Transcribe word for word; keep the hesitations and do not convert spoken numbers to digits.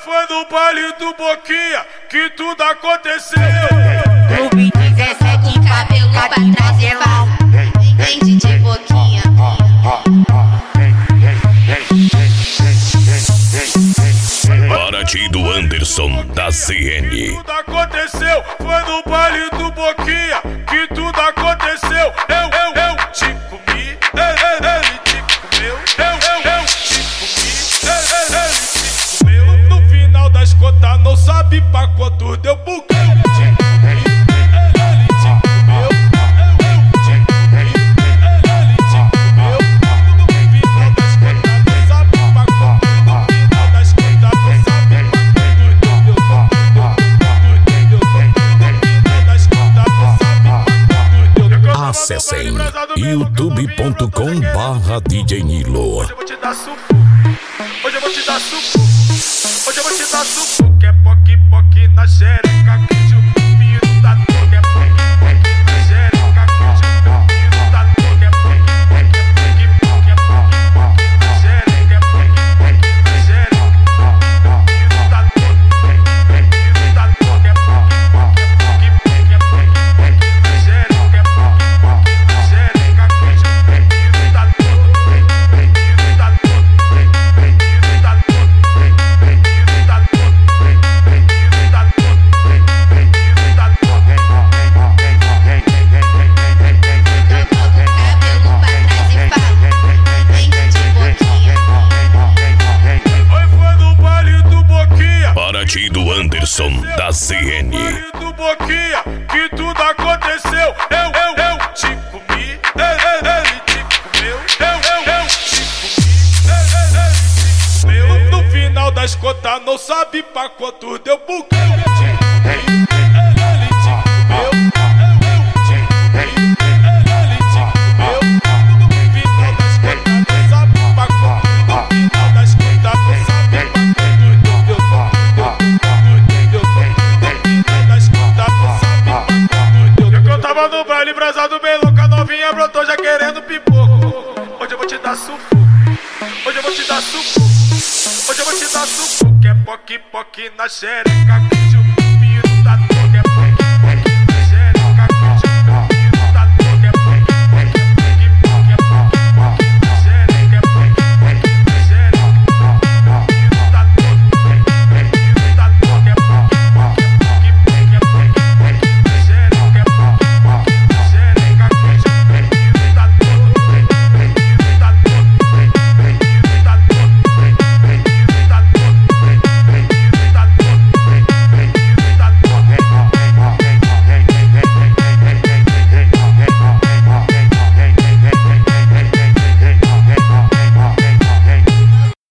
foi no baile do Boquinha que tudo aconteceu. Clube dezessete, cabelo pra trás e vai. Vem D J Boquinha. Paraty do Anderson da C N. Tudo aconteceu, foi no baile do Boquinha que tudo aconteceu. Eu, eu, eu te comi, ele, ele te comeu. Eu, eu, eu te comi, ele, ele te comeu. No final das contas não sabe pra quanto deu buquê. Acessem youtube ponto com barra D J Nilo. Hoje eu vou te dar suco, hoje eu vou te dar suco, hoje eu vou te dar suco. Que é poque, poque na xereca, curte o piro da toga. É poque, poque na xereca, curte o piro da toga. É poque, poque, poque, é poque, poque na xereca. É poque, poque na xereca, piro da toga, piro da toga. É poque, poque, poque, é poque, poque na xereca. É poque, poque na xereca, curte o piro da toga, piro da toga, piro da toga. Paraty do Anderson da C N. Do Boquinha que tudo aconteceu. Eu, eu, eu te comi, ele, ele te comeu. Eu, eu, eu te comi, ele, ele te comeu. No final das contas não sabe pra quanto deu buquê. No baile brasado bem louca, novinha brotou já querendo pipoco. Hoje eu vou te dar suco, hoje eu vou te dar suco, hoje eu vou te dar suco. Que é poque, poque na xereca, curte o piro da toga. É poque,